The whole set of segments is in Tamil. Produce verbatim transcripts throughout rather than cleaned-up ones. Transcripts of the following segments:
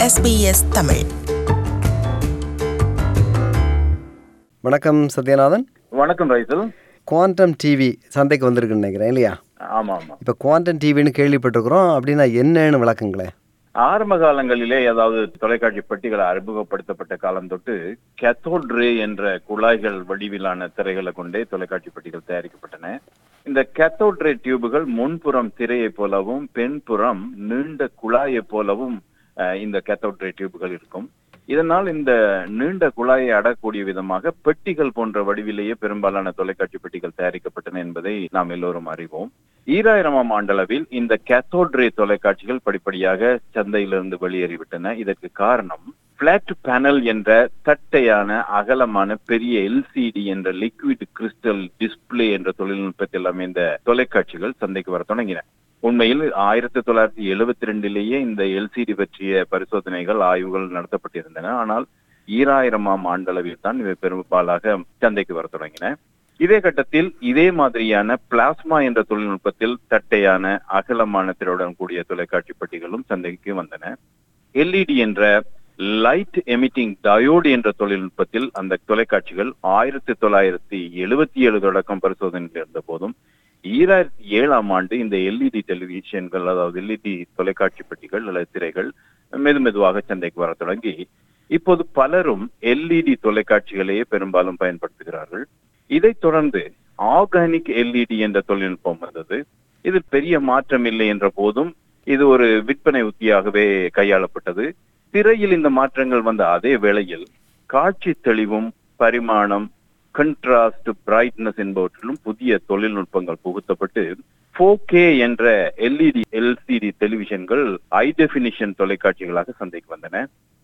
S B S Tamil. வணக்கம் சத்யநாதன். வணக்கம் ரைசல். குவாண்டம் டிவி சந்தைக்கு வந்திருக்குன்னு நினைக்கிறேன் இல்லையா? ஆமா ஆமா. இப்போ குவாண்டம் டிவின்னு கேள்விப்பட்டிருக்கிறோம், அப்படின்னா என்னன்னு விளக்குங்களேன். ஆரம்ப காலங்களிலே அதாவது தொலைக்காட்சி பெட்டிகளை அறிமுகப்படுத்தப்பட்ட காலம் தொட்டு கேத்தோட் ரே என்ற குழாய்கள் வடிவிலான திரைகளை கொண்டே தொலைக்காட்சி பெட்டிகள் தயாரிக்கப்பட்டன. இந்த கேத்தோட் ரே டியூபுகள் முன்புறம் திரையை போலவும் பின்புறம் நீண்ட குழாயை போலவும் இந்த கேத்தோட் ரே டியூபுகள் இருக்கும். இதனால் இந்த நீண்ட குழாயை அடக்கூடிய விதமாக பெட்டிகள் போன்ற வடிவிலேயே பெரும்பாலான தொலைக்காட்சி பெட்டிகள் தயாரிக்கப்பட்டன என்பதை நாம் எல்லோரும் அறிவோம். ஈராயிரமாம் ஆண்டளவில் இந்த கேத்தோட் ரே தொலைக்காட்சிகள் படிப்படியாக சந்தையிலிருந்து வெளியேறிவிட்டன. இதற்கு காரணம் பிளாட் பேனல் என்ற தட்டையான அகலமான பெரிய எல்சிடி என்ற லிக்விட் கிறிஸ்டல் டிஸ்பிளே என்ற தொழில்நுட்பத்தில் அமைந்த தொலைக்காட்சிகள் சந்தைக்கு வர தொடங்கின. உண்மையில் ஆயிரத்தி தொள்ளாயிரத்தி எழுபத்தி ரெண்டிலேயே இந்த எல்சிடி பற்றிய பரிசோதனைகள் ஆய்வுகள் நடத்தப்பட்டிருந்தன. ஆனால் ஈராயிரமாம் ஆண்டளவில் தான் இவை பெரும்பாலாக சந்தைக்கு வர தொடங்கின. இதே கட்டத்தில் இதே மாதிரியான பிளாஸ்மா என்ற தொழில்நுட்பத்தில் தட்டையான அகலமான திரையுடன் கூடிய தொலைக்காட்சி பெட்டிகளும் சந்தைக்கு வந்தன. எல்இடி என்ற லைட் எமிட்டிங் டயோடு என்ற தொழில்நுட்பத்தில் அந்த தொலைக்காட்சிகள் ஆயிரத்தி தொள்ளாயிரத்தி எழுபத்தி ஏழு தொடக்கம் பரிசோதனையில் இருந்த போதும் ஈராயிரத்தி ஏழாம் ஆண்டு இந்த எல்இடி டெலிவிஷன்கள் அதாவது எல்இடி தொலைக்காட்சி பெட்டிகள் அல்லது திரைகள் மெது மெதுவாக சந்தைக்கு வர தொடங்கி இப்போது பலரும் எல்இடி தொலைக்காட்சிகளையே பெரும்பாலும் பயன்படுத்துகிறார்கள். இதைத் தொடர்ந்து ஆர்கானிக் எல்இடி என்ற தொழில்நுட்பம் வந்தது. இதில் பெரிய மாற்றம் இல்லை என்ற போதும் இது ஒரு விற்பனை உத்தியாகவே கையாளப்பட்டது. திரையில் இந்த மாற்றங்கள் வந்த அதே வேளையில் காட்சி தெளிவும் பரிமாணம் கண்ட்ராஸ்ட் பிரைட்னஸ் என்பவற்றிலும் புதிய தொழில்நுட்பங்கள் புகுத்தப்பட்டு ஃபோர் கே என்ற எல்இடி எல்சிடி டெலிவிஷன்கள் ஹை டெபினிஷன் தொலைக்காட்சிகளாக சந்தைக்கு வந்தன.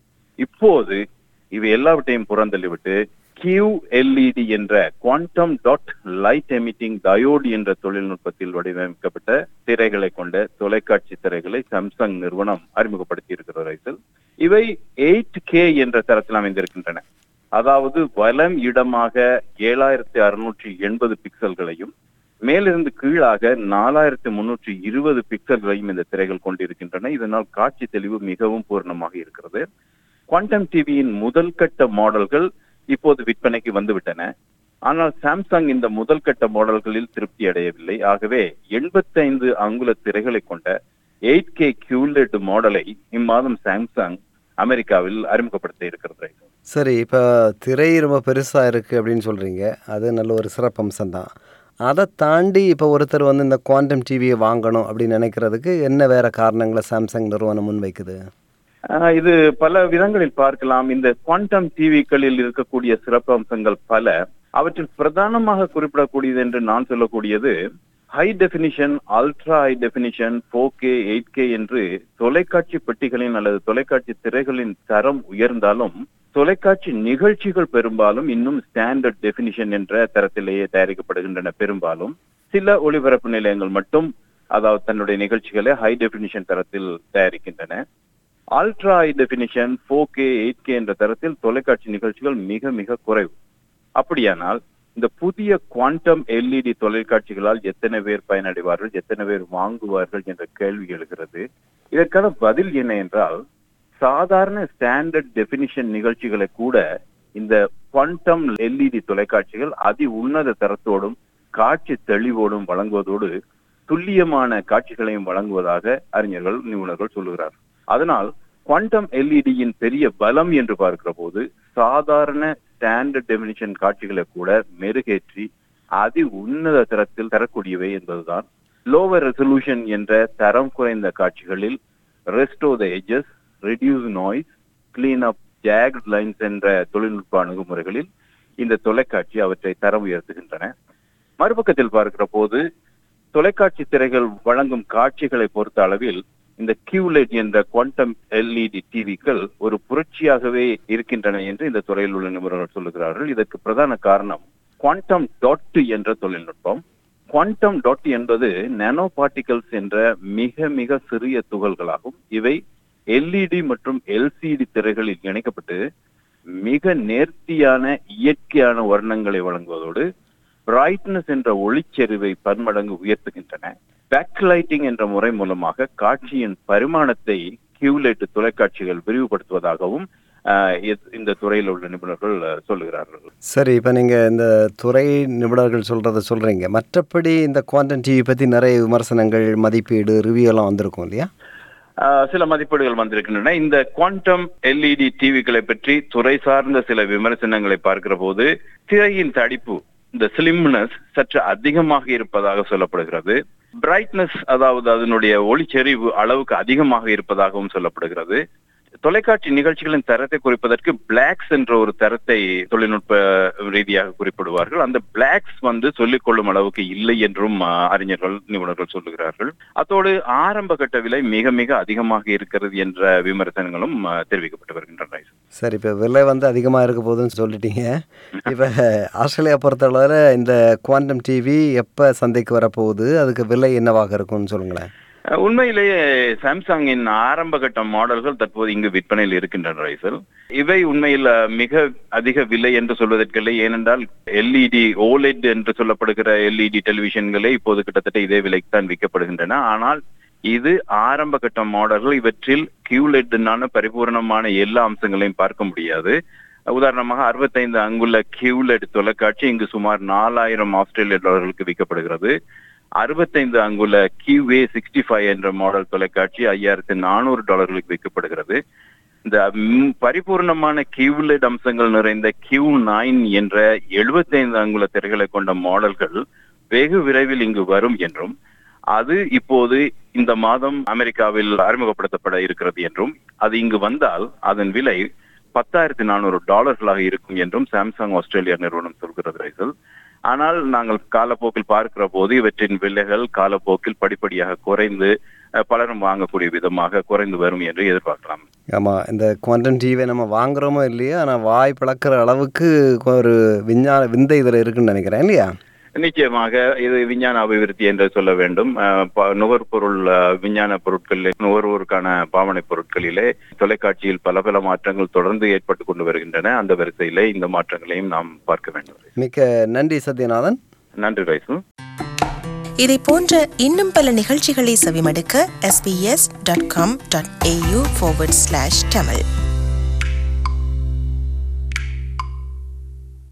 இப்போது இவை எல்லாவற்றையும் புறந்தள்ளிவிட்டு கியூ எல்இடி என்ற quantum dot light emitting diode என்ற தொழில்நுட்பத்தில் வடிவமைக்கப்பட்ட திரைகளை கொண்ட தொலைக்காட்சி திரைகளை சாம்சங் நிறுவனம் அறிமுகப்படுத்தி இருக்கிறது. இவை எயிட் கே என்ற தரத்தில் அமைந்திருக்கின்றன. அதாவது வலம் இடமாக ஏழாயிரத்தி அறுநூற்றி எண்பது பிக்சல்களையும் மேலிருந்து கீழாக நாலாயிரத்தி முன்னூற்றி இருபது பிக்சல்களையும் இந்த திரைகள் கொண்டிருக்கின்றன. இதனால் காட்சி தெளிவு மிகவும் பூர்ணமாக இருக்கிறது. குவாண்டம் டிவியின் முதல் கட்ட மாடல்கள் இப்போது விற்பனைக்கு வந்துவிட்டன. ஆனால் சாம்சங் இந்த முதல் கட்ட மாடல்களில் திருப்தி அடையவில்லை. ஆகவே எண்பத்தி ஐந்து அங்குல திரைகளை கொண்ட எயிட் கே கியூலெட் மாடலை இம்மாதம் சாம்சங் அமெரிக்காவில் அறிமுகப்படுத்த இருக்கிறது. சரி, இப்போ திரை ரொம்ப பெருசாக இருக்குது அப்படின்னு சொல்கிறீங்க, அது நல்ல ஒரு சிறப்பம்சம் தான். அதை தாண்டி இப்போ ஒருத்தர் வந்து இந்த குவாண்டம் டிவியை வாங்கணும் அப்படின்னு நினைக்கிறதுக்கு என்ன வேற காரணங்களை சாம்சங் நிறுவனம் முன்வைக்குது? இது பல விதங்களில் பார்க்கலாம். இந்த குவாண்டம் டிவிகளில் இருக்கக்கூடிய சிறப்பு அம்சங்கள் பல. அவற்றில் பிரதானமாக குறிப்பிடக்கூடியது என்று நான் சொல்லக்கூடியது high definition, ultra high definition, four K, eight K என்று தொலைக்காட்சி பெட்டிகளின் அல்லது தொலைக்காட்சி திரைகளின் தரம் உயர்ந்தாலும் தொலைக்காட்சி நிகழ்ச்சிகள் பெரும்பாலும் இன்னும் ஸ்டாண்டர்ட் டெபினிஷன் என்ற தரத்திலேயே தயாரிக்கப்படுகின்றன. பெரும்பாலும் சில ஒளிபரப்பு நிலையங்கள் மட்டும் அதாவது தன்னுடைய நிகழ்ச்சிகளை ஹை டெபினிஷன் தரத்தில் தயாரிக்கின்றன. Ultra high definition, four K, eight K என்ற தரத்தில் தொலைக்காட்சி நிகழ்ச்சிகள் மிக மிக குறைவு. அப்படியானால் இந்த புதிய குவாண்டம் எல்இடி தொலைக்காட்சிகளால் எத்தனை பேர் பயனடைவார்கள், எத்தனை பேர் வாங்குவார்கள் என்ற கேள்வி எழுகிறது. இதற்கான பதில் என்ன என்றால், சாதாரண ஸ்டாண்டர்ட் டெபினிஷன் நிகழ்ச்சிகளை கூட இந்த குவாண்டம் எல்இடி தொலைக்காட்சிகள் அதி உன்னத தரத்தோடும் காட்சி தெளிவோடும் வழங்குவதோடு துல்லியமான காட்சிகளையும் வழங்குவதாக அறிஞர்கள் நிபுணர்கள் சொல்லுகிறார். அதனால் குவாண்டம் எல்இடியின் பெரிய பலம் என்று பார்க்கிற போது சாதாரண ஸ்டாண்டர்ட் டெபினிஷன் காட்சிகளை கூட மெருகேற்றி அதி உன்னத தரத்தில் தரக்கூடியவை என்பதுதான். லோவர் ரெசல்யூஷன் என்ற தரம் குறைந்த காட்சிகளில் restore the edges, reduce noise, clean up jagged lines என்ற தொழில்நுட்ப அணுகுமுறைகளில் இந்த தொலைக்காட்சி அவற்றை தரம் உயர்த்துகின்றன. மறுபக்கத்தில் பார்க்கிற போது தொலைக்காட்சி திரைகள் வழங்கும் காட்சிகளை பொறுத்த அளவில் இந்த கியூலெட் என்ற குவாண்டம் எல்இடி டிவிக்கள் ஒரு புரட்சியாகவே இருக்கின்றன என்று இந்த துறையில் உள்ள நிபுணர்கள் சொல்லுகிறார்கள். இதற்கு பிரதான காரணம் குவாண்டம் டாட் என்ற தொழில்நுட்பம். குவாண்டம் டாட் என்பது நானோ பார்ட்டிகல்ஸ் என்ற மிக மிக சிறிய துகள்களாகும். இவை எல்இடி மற்றும் எல்சிடி திரைகளில் இணைக்கப்பட்டு மிக நேர்த்தியான இயற்கையான வர்ணங்களை வழங்குவதோடு பிரைட்னஸ் என்ற ஒளிச்செறிவை பன்மடங்கு உயர்த்துகின்றன. பேக்லைட்டிங் என்ற முறை மூலமாக காட்சியின் பரிமாணத்தை கியூலெட் தொலைக்காட்சிகள் விரிவுபடுத்துவதாகவும் ஆஹ், இத்- இந்த துறையில் உள்ள நிபுணர்கள் அஹ், சொல்லுகிறார்கள். சரி, இப்போ நீங்கள் இந்த துறை நிபுணர்கள் சொல்கிறத சொல்கிறீங்க. மற்றபடி இந்த குவாண்டம் டிவி பற்றி நிறைய விமர்சனங்கள், மதிப்பீடு, ரிவ்யூ எல்லாம் வந்திருக்கும் இல்லையா? ஆஹ், சில மதிப்பீடுகள் வந்திருக்கின்றன. இந்த குவாண்டம் எல்இடி டிவிகளை பற்றி துறை சார்ந்த சில விமர்சனங்களை பார்க்கிற போது திரையின் தடிப்பு, இந்த ஸ்லிம்னஸ் சற்று அதிகமாக இருப்பதாக சொல்லப்படுகிறது. பிரைட்னஸ், அதாவது அதனுடைய ஒளிச்செறிவு அளவுக்கு அதிகமாக இருப்பதாகவும் சொல்லப்படுகிறது. தொலைக்காட்சி நிகழ்ச்சிகளின் தரத்தை குறிப்பதற்கு பிளாக்ஸ் என்ற ஒரு தரத்தை தொழில்நுட்ப ரீதியாக குறிப்பிடுவார்கள். அந்த பிளாக்ஸ் வந்து சொல்லிக் கொள்ளும் அளவுக்கு இல்லை என்றும் ஆஹ், அறிஞர்கள், நிபுணர்கள் சொல்லுகிறார்கள். அத்தோடு ஆரம்ப கட்ட விலை மிக மிக அதிகமாக இருக்கிறது என்ற விமர்சனங்களும் ஆஹ், தெரிவிக்கப்பட்டு வருகின்றன. சரி, இப்போ விலை வந்து அதிகமாக இருக்க போகுதுன்னு சொல்லிட்டீங்க. இப்போ ஆஸ்திரேலியா பொறுத்தளவில் இந்த குவாண்டம் டிவி எப்போ சந்தைக்கு வரப்போகுது, அதுக்கு விலை என்னவாக இருக்கும்னு சொல்லுங்களேன். அஹ், உண்மையிலேயே சாம்சங்கின் ஆரம்ப கட்ட மாடல்கள் தற்போது இங்கு விற்பனையில் இருக்கின்றன ரைசல். இவை உண்மையில் அஹ், மிக அதிக விலை என்று சொல்வதற்கில்லை. ஏனென்றால் எல்இடி ஓலெட் என்று சொல்லப்படுகிற எல்இடி டெலிவிஷன்களே இப்போது கிட்டத்தட்ட இதே விலைக்கு தான் விற்கப்படுகின்றன. ஆனால் இது ஆரம்ப கட்ட மாடல்கள். இவற்றில் கியூலெட்னான பரிபூர்ணமான எல்லா அம்சங்களையும் பார்க்க முடியாது. உதாரணமாக அறுபத்தைந்து அங்குள்ள கியூலெட் தொலைக்காட்சி இங்கு சுமார் நாலாயிரம் ஆஸ்திரேலிய டாலர்களுக்கு விற்கப்படுகிறது. அறுபத்தைந்து அங்குள்ள கியூஏ சிக்ஸ்டி ஃபைவ் என்ற மாடல் தொலைக்காட்சி ஐயாயிரத்தி நானூறு டாலர்களுக்கு விற்கப்படுகிறது. இந்த ம், பரிபூர்ணமான கியூலெட் அம்சங்கள் நிறைந்த கியூ நைன் என்ற எழுபத்தைந்து அங்குல திரைகளை கொண்ட மாடல்கள் வெகு விரைவில் இங்கு வரும் என்றும், அது இப்போது இந்த மாதம் அமெரிக்காவில் அறிமுகப்படுத்தப்பட இருக்கிறது என்றும், அது இங்கு வந்தால் அதன் விலை பத்தாயிரத்தி நானூறு டாலர்களாக இருக்கும் என்றும் சாம்சங் ஆஸ்திரேலியா நிறுவனம் சொல்கிறது ரைசல். ஆனால் நாங்கள் காலப்போக்கில் பார்க்கிற போது இவற்றின் விலைகள் காலப்போக்கில் படிப்படியாக குறைந்து அஹ், பலரும் வாங்கக்கூடிய விதமாக குறைந்து வரும் என்று எதிர்பார்க்கலாம். ஆமாம், இந்த குவாண்டம் டிவியை நம்ம வாங்குறோமோ இல்லையா, ஆனால் வாய் பிளக்கிற அளவுக்கு ஒரு விஞ்ஞான விந்தை இதில் இருக்குன்னு நினைக்கிறேன் இல்லையா? நிச்சயமாக இது விஞ்ஞான அபிவிருத்தி என்று சொல்ல வேண்டும். அஹ், ப- நுகர்பொருள் அஹ், விஞ்ஞான பொருட்களிலே, நுகர்வோருக்கான பாவனை பொருட்களிலே தொலைக்காட்சியில் பல பல மாற்றங்கள் தொடர்ந்து ஏற்பட்டு கொண்டு வருகின்றன. அந்த வரிசையிலே இந்த மாற்றங்களையும் நாம் பார்க்க வேண்டும். மிக்க நன்றி சத்யநாதன். நன்றி ரைசு. இதை போன்ற இன்னும் பல நிகழ்ச்சிகளை செவிமடுக்க S B S dot com dot A U forward slash Tamil